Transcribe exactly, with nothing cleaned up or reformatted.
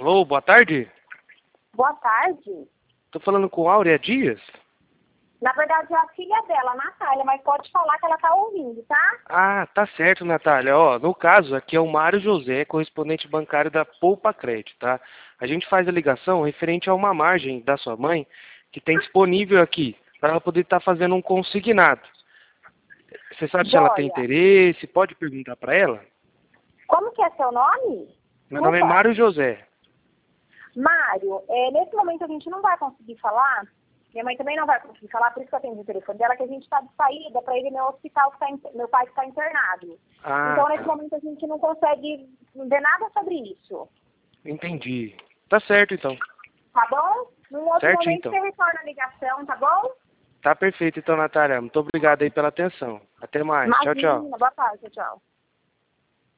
Alô, boa tarde. Boa tarde. Tô falando com Áurea Dias? Na verdade é a filha dela, Natália, mas pode falar que ela tá ouvindo, tá? Ah, tá certo, Natália. Ó, no caso, aqui é o Mário José, correspondente bancário da Poupa Crédito, tá? A gente faz a ligação referente a uma margem da sua mãe que tem disponível aqui, para ela poder estar fazendo um consignado. Você sabe se ela tem Joia. interesse? Pode perguntar para ela? Como que é seu nome? Meu nome é Desculpa. Mário José. Mário, é, nesse momento a gente não vai conseguir falar, minha mãe também não vai conseguir falar, por isso que eu tenho o telefone dela, que a gente está de saída para ir no hospital, que tá, in- meu pai está internado. Ah, Então, nesse tá. momento, a gente não consegue ver nada sobre isso. Entendi. Tá certo, então. Tá bom? Num outro Certo, momento, então. você retorna a ligação, tá bom? Tá perfeito, então, Natália. Muito obrigado aí pela atenção. Até mais. Tchau, tchau. Imagina. Boa tarde, tchau.